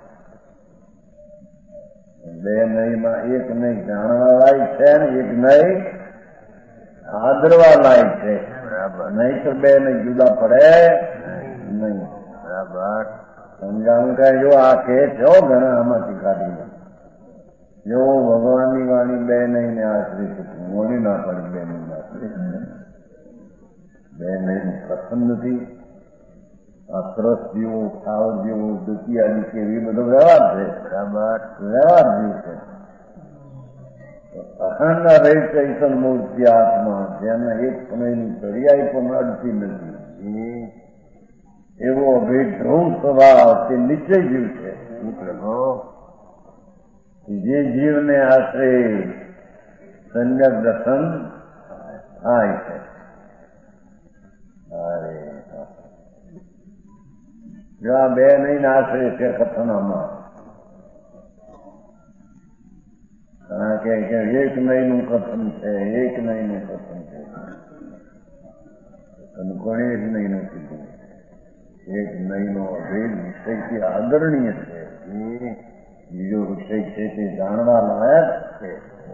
[SPEAKER 3] બે નહીંમાં એક નહીં જાણવા લાયક છે ને એક નહીં આદરવા લાયક છે. નહીં તો બે નહીં જુદા પડે નહીં.
[SPEAKER 1] બરાબર.
[SPEAKER 3] સમજાવું કે જો આ કે છો ઘણા આમાંથી કાઢી જો ભગવાનની વાણી બે નહીં ને આશ્રિત મોડી ના પડી. બે નહીં આશ્રિત બે નહીં પસંદ નથી. આ સરસ જેવો ખાવર જેવો દુતિયાદી કેવી બધો વ્યવહાર છે.
[SPEAKER 1] બરાબર.
[SPEAKER 3] વ્યવહાર જેવું છે. અખંડ રહે ચૈતન મૂર્તિ આત્મા જેના એક સમયની પર્યાય પણ અડતી નથી એવો અભેદ ધ્રુવ સ્વભાવ તે નિશ્ચય જીવ છે. જે જીવને આશરે સમ્યક દર્શન થાય છે. જો આ બે નહીં આશરે છે કથનામાં. કારણ કે એક નહીંનું કથન છે, એક નહીંનું કથન છે. અને કોણે એક નહીંનું કીધું? એક નહીંનો અભેદ વિષયથી આદરણીય છે. બીજો વિષય છે તે જાણવા લાયક છે.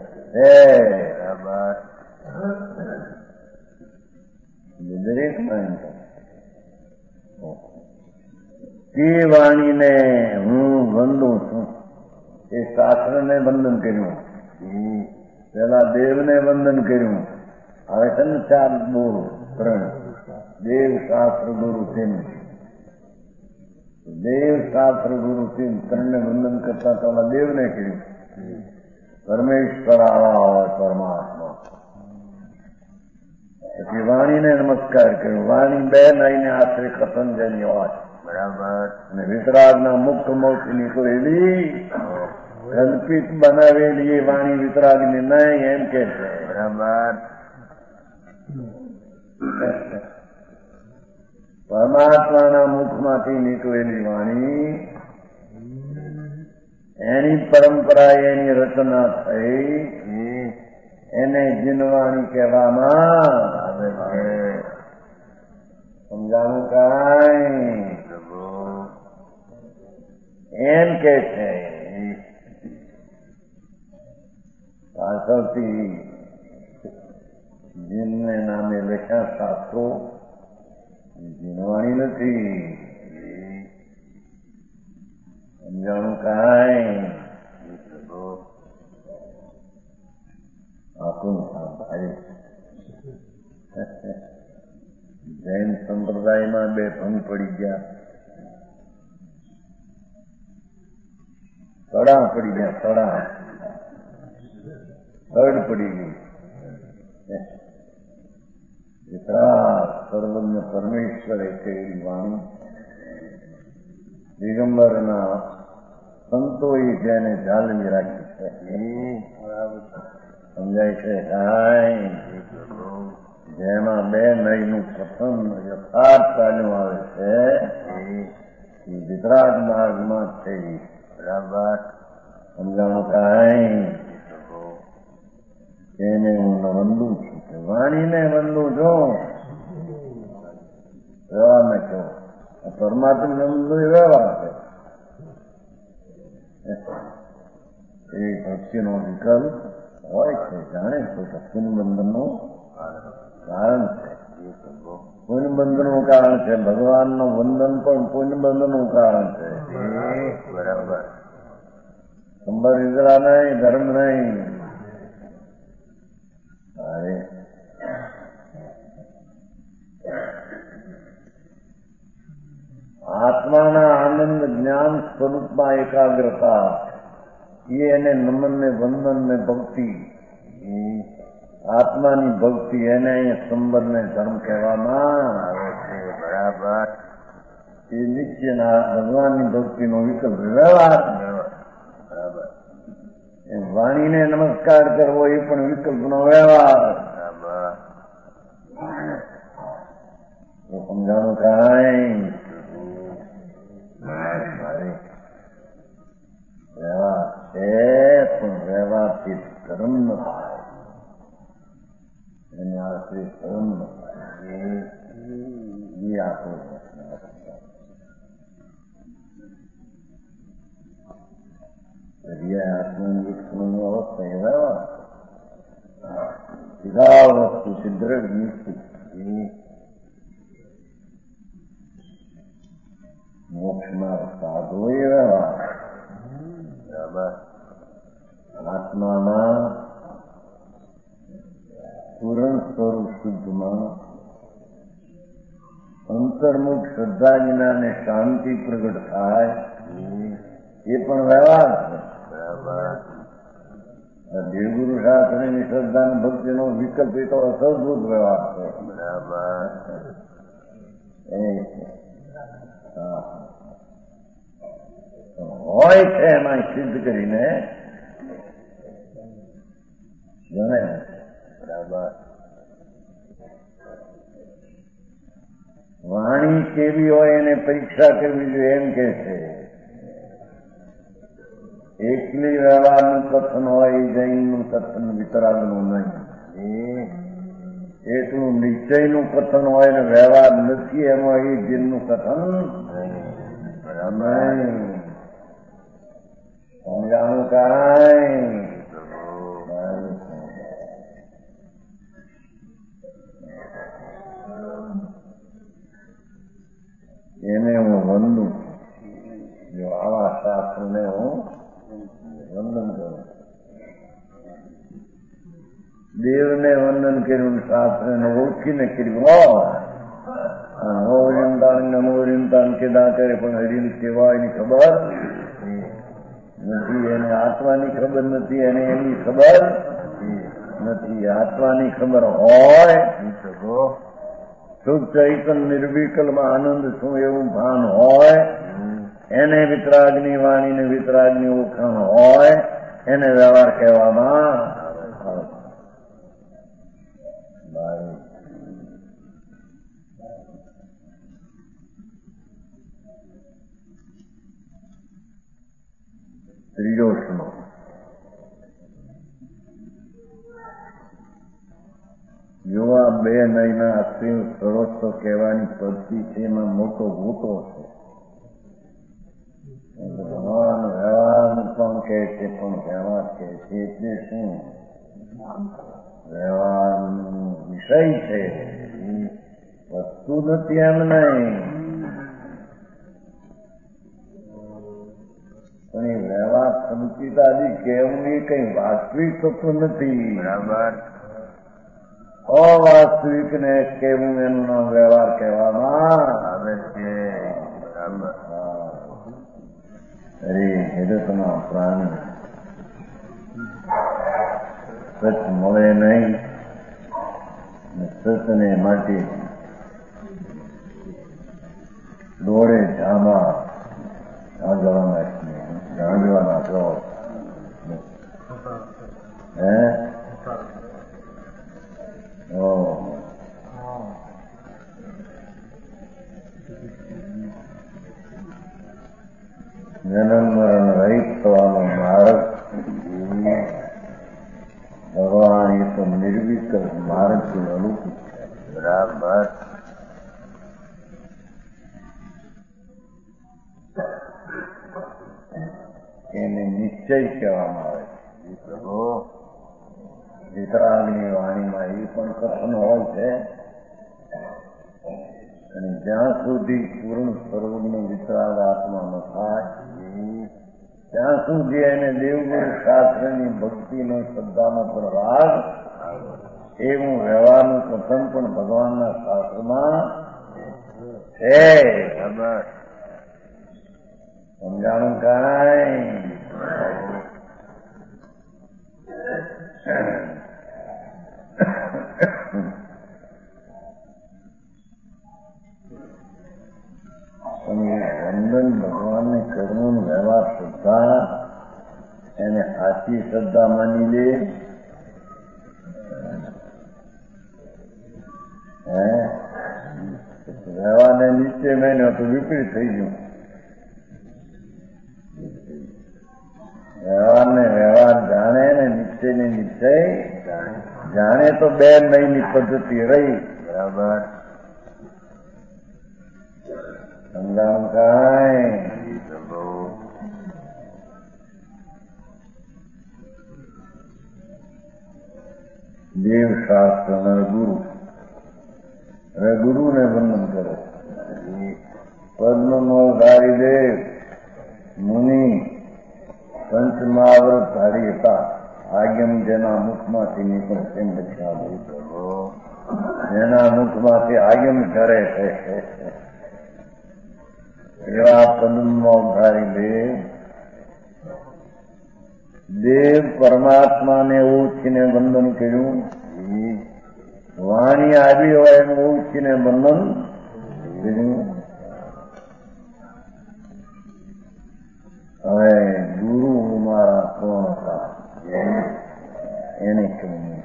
[SPEAKER 3] દરેક નહીં તે વાણીને હું વંદું છું. એ શાસ્ત્રને વંદન કર્યું, પેલા દેવને વંદન કર્યું. હવે છે ને ચાર બોલ ત્રણ દેવ શાસ્ત્ર ગુરુ સિંહ. દેવ શાસ્ત્ર ગુરુ સિંહ ત્રણને વંદન કરતા પેલા દેવને કર્યું. પરમેશ્વર આવા હોય પરમાત્મા. પછી વાણીને નમસ્કાર કર્યો. વાણી બે નહીંને આશ્રય કથન જેની હોય.
[SPEAKER 1] બરાબર.
[SPEAKER 3] અને વિતરાગના મુખ મોથી નીકળેલી કલ્પિત બનાવેલી એ વાણી વિતરાગની નહીં એમ કે છે.
[SPEAKER 1] બરાબર.
[SPEAKER 3] પરમાત્માના મુખમાંથી નીકળેલી વાણી એની પરંપરા એની રચના થઈ એને જીનવાણી કહેવામાં આવે છે. સમજાણું કાંઈ
[SPEAKER 1] પ્રભુ
[SPEAKER 3] એમ કે છે પાછળથી જીનને નામે લખ્યા શાસ્ત્રો જીનવાણી નથી. સમજાણું કાંઈ
[SPEAKER 1] પ્રભુ
[SPEAKER 3] આખું ભાઈ જૈન સંપ્રદાયમાં બે ભંગ પડી ગયા, સડા પડી ગયા, સડા સડ પડી ગઈ. વિતરાગ સર્વજ્ઞ પરમેશ્વરે કહેલી વાણી દિગંબરના સંતોએ જેને જાળવી રાખી છે. સમજાય છે કાંઈ જેમાં બે નયનું પ્રથમ યથાર્થ ચાલ્યું આવે છે એ વિતરાગ માર્ગમાં છે.
[SPEAKER 1] બરાબર
[SPEAKER 3] સમજાણું કાંઈ એને હું વંદું છું, વાણીને વંદું છું. વ્યવહારને કહો પરમાત્માને વંદું એ વ્યવહાર છે. એ ભક્તિનો વિકલ્પ હોય છે, જાણે છે કે પુનબંધનનું કારણ છે. પુનબંધનનું કારણ છે. ભગવાનનું વંદન પણ પુનબંધનનું કારણ છે.
[SPEAKER 1] બરાબર
[SPEAKER 3] સંબર ઇજરા નહીં, ધર્મ નહીં. આત્માના આનંદ જ્ઞાન સ્વરૂપમાં એકાગ્રતા એ એને નમન ને વંદન ને ભક્તિ, આત્માની ભક્તિ એને અહીંયા સંબર ને ધર્મ કહેવામાં આવે છે.
[SPEAKER 1] બરાબર
[SPEAKER 3] એ નિત્યના ભગવાનની ભક્તિનો વિકલ્પ વ્યવહાર.
[SPEAKER 1] બરાબર
[SPEAKER 3] એ વાણીને નમસ્કાર કરવો એ પણ વિકલ્પનો વ્યવહાર.
[SPEAKER 1] બરાબર
[SPEAKER 3] સમજાણું કાંઈ વ્યવહાર છે પણ વ્યવહારથી ધર્મ ન થાય. એને આશ્રિત ધર્મ ન થાય. એ આપણો પ્રશ્ન આત્મનિરીક્ષણની અવસ્થા એ વ્યવહાર સીધા વસ્તુ સિદ્ધ નિશ્ચિત. મોક્ષમાં સાધુ એ વ્યવહાર.
[SPEAKER 1] બરાબર
[SPEAKER 3] આત્માના પૂરણ સ્વરૂપ શુદ્ધમાં અંતર્મુખ શ્રદ્ધા જ્ઞાને શાંતિ પ્રગટ થાય એ પણ વ્યવહાર છે.
[SPEAKER 1] બરાબર
[SPEAKER 3] દેવગુરુ શાસ્ત્રની શ્રદ્ધા અને ભક્તિનો વિકલ્પ એ તો અસરભૂત વ્યવહાર છે.
[SPEAKER 1] બરાબર
[SPEAKER 3] એ હોય છે એમાં સિદ્ધ કરીને જણે.
[SPEAKER 1] બરાબર
[SPEAKER 3] વાણી કેવી હોય એને પરીક્ષા કરવી જોઈએ એમ કે છે. એકલી વ્યવહારનું કથન હોય જૈનનું કથન વિતરાગનું નહીં. એટલું નિશ્ચયનું કથન હોય ને વ્યવહાર નથી એમાં એ જીનનું કથન નહીં. સમજાણું કાંઈ એને હું વંદું. જો આવા શાસ્ત્રને હું વંદન કરું. દેવને વંદન કર્યું, શાસ્ત્રને ઓળખીને કર્યું. નમોરિંતાન કેદા કરે પણ હરિની સેવા એની ખબર નથી. એને આત્માની ખબર નથી. એને એની ખબર નથી. આત્માની ખબર હોય શુદ્ધ ચૈતન નિર્વિકલમાં આનંદ છું એવું ભાન હોય, એને વિતરાગની વાણીને વિતરાગની ઓળખાણ હોય, એને વ્યવહાર કહેવામાં આવે. ત્રીજો શ્લોક જોવા બે નયના અસીમ સર્વસ્વ કહેવાની પદ્ધતિ છે, એમાં મોટો ગોટો છે. ભગવાન વ્યવહારનું પણ કહે છે, પણ વ્યવહાર કહે છે એટલે શું? વ્યવહારનો વિષય છે, વસ્તુ નથી એમ નહીં. પણ એ વ્યવહાર સંચિતાદી કહેવું એ કઈ વાસ્તવિક તત્વ નથી.
[SPEAKER 1] બરાબર.
[SPEAKER 3] અવાસ્તવિક ને કેવું એનું નામ વ્યવહાર કહેવામાં
[SPEAKER 1] આવે છે. બરાબર.
[SPEAKER 3] અરે હેદતના પ્રાણી સચ મળે નહીં, સચને માટે દોડે જામા જાણવાના છો હે જન્મ મરણ રહિત થવાનો માર્ગ ભગવાન એ તો નિર્વિકલ્પ માર્ગથી અનુકૂળ છે.
[SPEAKER 1] બરાબર.
[SPEAKER 3] એને નિશ્ચય કહેવામાં આવે છે.
[SPEAKER 1] પ્રભુ
[SPEAKER 3] વિતરાગની વાણીમાં એ પણ કથન હોય છે. અને જ્યાં સુધી પૂર્ણ સર્વજ્ઞ વિતરાગ આત્મા ન થાય ત્યાં સુધી એને દેવગુરુ શાસ્ત્રની ભક્તિનો શ્રદ્ધાનો પ્રભાવ એવું વ્યવહારનું કથન પણ ભગવાનના શાસ્ત્રમાં છે.
[SPEAKER 1] બરાબર.
[SPEAKER 3] સમજાણું કાંઈ? વંદન ભગવાનને કરવું વ્યવહાર શ્રદ્ધા એને સાચી શ્રદ્ધા માની લે. વ્યવહારને નીચે માન્યો તો વિપરીત થઈ ગયું. વ્યવહારને વ્યવહાર જાણે ને નિશ્ચય ને નિશ્ચય જાણે તો બે નયની પદ્ધતિ રહી.
[SPEAKER 1] બરાબર.
[SPEAKER 3] સમજાણું કાંઈ?
[SPEAKER 1] પ્રભુ
[SPEAKER 3] દેવ શાસ્ત્ર ગુરુ હવે ગુરુને વંદન કરો. પદ્મનોધારી દેવ મુનિ પંચમહાવ્રત ધારી હતા. આગમ જેના મુખમાંથી નીકળે તેમ દક્ષિણા પ્રભુ જેના મુખમાંથી આગમ કરે છે એવા પદ્મનોધારી દેવ પરમાત્માને ઓળખીને વંદન કર્યું. વાણી આવી હોય એને ઓળખીને વંદન કર્યું. હવે ગુરુ મારા કોણ હતા એને કહ્યું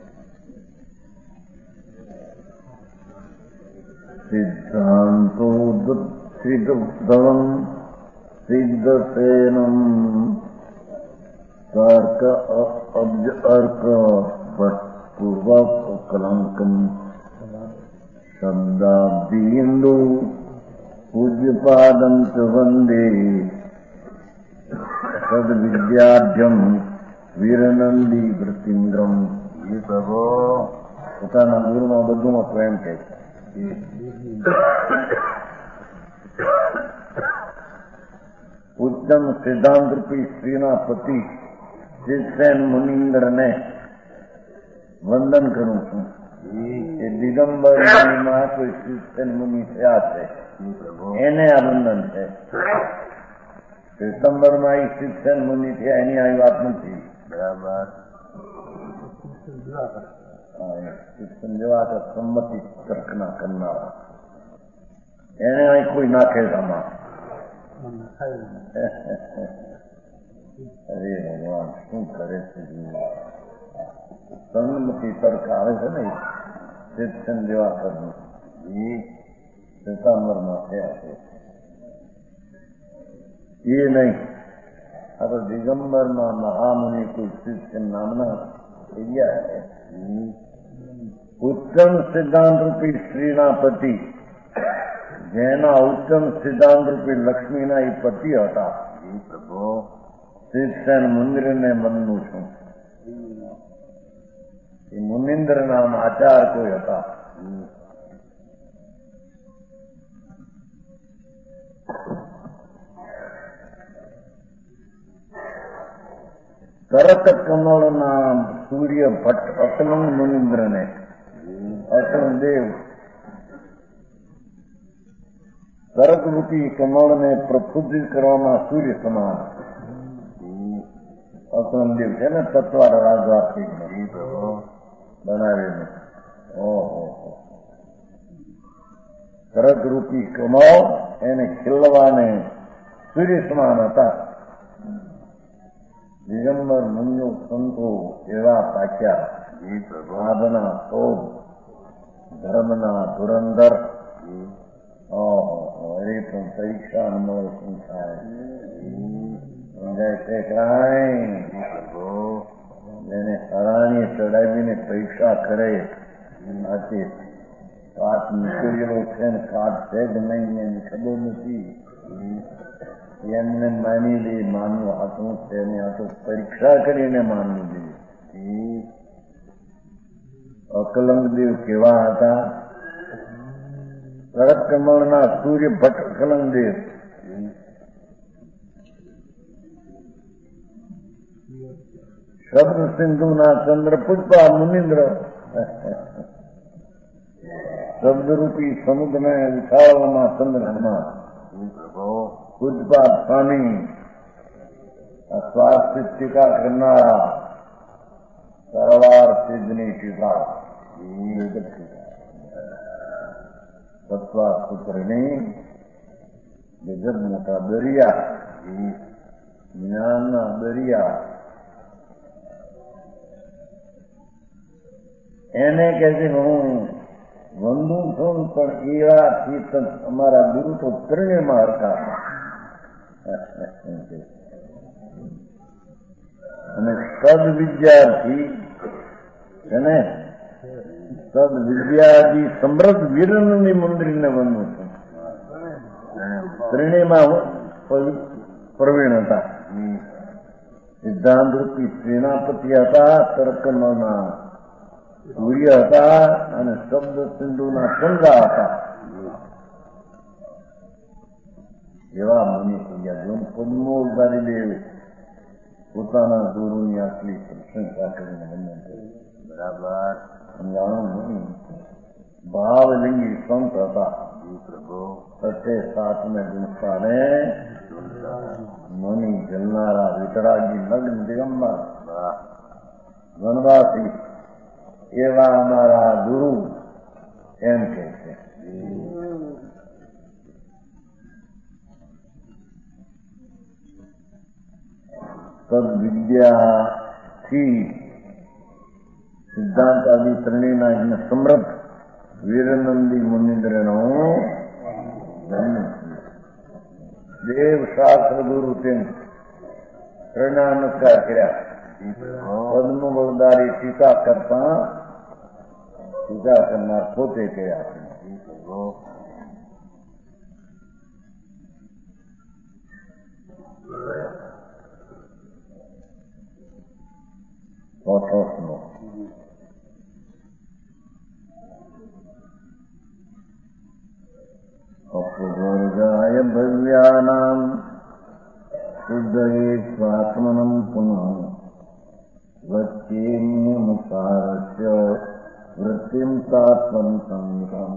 [SPEAKER 3] સિદ્ધાંતો સિદ્ધમ સિદ્ધસેનમ તર્ક અબ્જ અર્ક પૂર્વક કલંકમ શબ્દાબિંદુ પૂજ્યપાદમ ચ વંદે સદવિદ્યાઢ્યમ વીરનંદી વૃત્તિન્દ્રમ. એ પ્રભુ પોતાના ગુરુમાં બધુંમાં પ્રેમ કહે છે. ઉત્તમ સિદ્ધાંત રૂપી સ્ત્રીના પતિ શિવસેન મુનિન્દ્રને વંદન કરું છું. એ દિગંબર મુનિમાં કોઈ શિવસેન મુનિ થયા છે એને આ વંદન છે. ડિસેમ્બરમાં એ શિવસેન મુનિ થયા એની આવી વાત નથી.
[SPEAKER 1] બરાબર.
[SPEAKER 3] શિક્ષણ જેવા કે સંમતિ તર્કના કરનારા એને અહીં કોઈ નાખે આમાં. અરે ભગવાન શું કરે છે? સંમતિ તર્ક આવે છે ને શિક્ષણ જેવા કરવું એ ડિસેમ્બરમાં થયા છે એ નહીં. આ તો દિગંબરમાં મહામુનિ કોઈ શિક્ષણ નામના થઈ ગયા છે. ઉત્તમ સિદ્ધાંત રૂપી શ્રીના પતિ, જેના ઉત્તમ સિદ્ધાંત રૂપી લક્ષ્મીના એ પતિ હતા.
[SPEAKER 1] પ્રભુ
[SPEAKER 3] શિવસેન મુનિન્દ્રને મનનું છું. એ મુનિન્દ્ર નામ આચાર કોઈ હતા. તરત કમળના સૂર્ય ભટ્ટ અકલંગ મુનિન્દ્રને, અકલંગ દેવ તરકરૂપી કમળને પ્રફુલ્લિત કરવામાં સૂર્ય સમાન અકલંગ દેવ છે ને, તત્વાર રાજવાથી બનાવેલું. ઓહો, તરકરૂપી કમળ એને ખીલવાને સૂર્ય સમાન હતા. દિગંબર મુનિઓ સંતો એવા પાક્યા. સાધના શોભ, ધર્મના ધુરંધર. હરે પણ પરીક્ષા મળે શું થાય સમજાય છે કાંઈ? એને હરાણી ચડાવીને પરીક્ષા કરે. આથી કાટ નીકળેલો છે ને કાટ છે જ નહીં એની ખબર નથી. એમને માની લે માનવું હાથું છે ને આ તો પરીક્ષા કરીને માનવું જોઈએ. અકલંગ દેવ કેવા હતા? તરત કમળના સૂર્ય ભટ્ટ અકલંગ દેવ. શબ્દ સિંધુના ચંદ્ર પુષ્પા મુનિન્દ્ર. શબ્દરૂપી સમુદ્રને ઉછાળવામાં ચંદ્રમા પુષ્પા સ્વામી, સ્વાસ્થ્ય ટીકા કરનારા, સરવાર સિદ્ધની ટીકા, સત્વા પુત્રની જગત મોટા દરિયા, જ્ઞાનના દરિયા. એને કહે છે હું વંદુ છું પણ એવાથી અમારા ગુરુ તો ત્રણેયમાં હરતા અને સદ વિદ્યાર્થી એને સદ વિદ્યાર્થી સમૃદ્ધ વીરનની મંદિરને વંદુ છું. ત્રણેયમાં પ્રવીણ હતા. સિદ્ધાંત રૂપી સેનાપતિ હતા, તર્કના સૂર્ય હતા અને શબ્દ સિંધુના ચંદ્ર હતા. એવા મુનિ થયા. જો પદ્મો ઉતારી દેવ પોતાના ગુરુની આટલી પ્રશંસા કરીને વંદન કર્યું. બરાબર સમજાણું. ભાવલિંગી સંત હતા. સત્ય સાતમે ગુણસ્થાને મુનિ જલનારા વિતરાગી નગ્ન દિગંબર વનવાસી એવા અમારા ગુરુ એમ કહે છે. સદવિદ્યાથી સિદ્ધાંત આદિ ત્રણેયના સમૃદ્ધ વીરનંદી મુનિન્દ્રનો દેવ શાસ્ત્ર ગુરુ તેમ ત્રણના નમસ્કાર કર્યા. પદ્મ બળદારી ટીકા કરતા ટીકા કરનાર પોતે કયા ચોથો અપવર્ગાય ભવ્યાનામ શુદ્ધયે સ્વાત્મનમ પુનઃ વચ્ચેન્યમુસારસ્ય વૃત્તિમ તાત્મંતમ.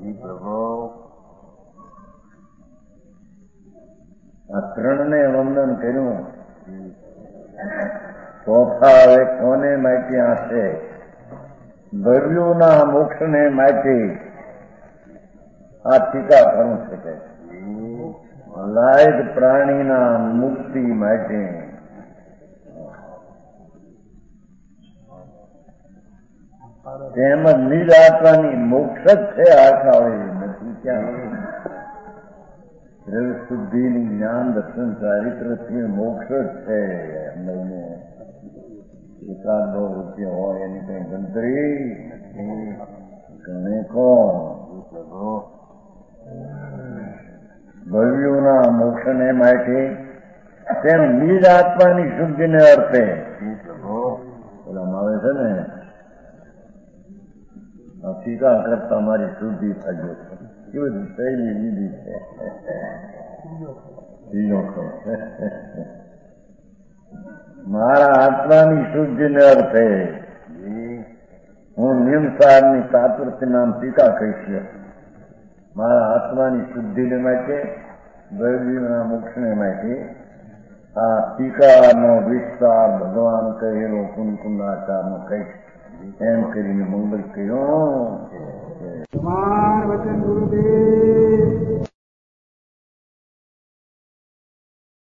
[SPEAKER 3] આ ત્રણને વંદન કર્યું. ચોથા હવે કોને માટે હશે? ભવ્યોના મોક્ષને માટે આ ટીકા કરું શકે. લાયક પ્રાણીના મુક્તિ માટે તેમજ નિજ આત્માની મોક્ષ જ છે. આશા હોય નથી ક્યાં શુદ્ધિની જ્ઞાન દર્શન ચારિત્રથી મોક્ષ જ છે. અમને એકાદ 2 રૂપિયા હોય એની કઈ ગણતરી નથી. ગણે કોણ? ભવ્યોના મોક્ષને માટે તેમ નિજ આત્માની શુદ્ધિને અર્થે પેલા આવે છે ને ટીકા કરતા મારી શુદ્ધિ થયો છે કેવી શૈલી લીધી છે. મારા આત્માની શુદ્ધિને અર્થે હું નિયમસારની તાતુરથી નામ ટીકા કહીશ. મારા આત્માની શુદ્ધિને માટે દૈવીના મોક્ષને માટે આ ટીકાનો વિસ્તાર ભગવાન કહેલો કુંકુંદાચારનો કહીશ એમ કરીને મંગલ કહ્યું.
[SPEAKER 4] વચન ગુરુદેવ